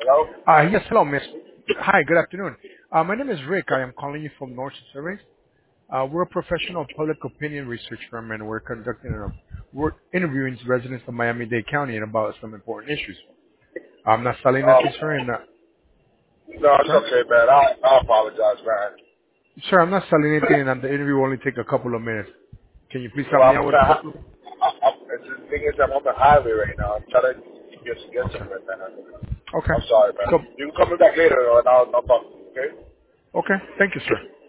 Hello? Yes, hello, miss. Hi, good afternoon. My name is Rick. I am calling you from North Surveys. We're a professional public opinion research firm, and we're interviewing residents of Miami-Dade County about some important issues. I'm not selling Um, nothing, sir, and no, it's sir, okay, man. I apologize, man. sir, I'm not selling anything, and the interview will only take a couple of minutes. Can you please help Well, me I'm out on with the, a couple of? it's the thing is, I'm on the highway right now. I'm trying to get Okay, somewhere, man. okay. I'm sorry, man. So, You can call me back later, and I'll talk to you, okay? okay. Thank you, sir.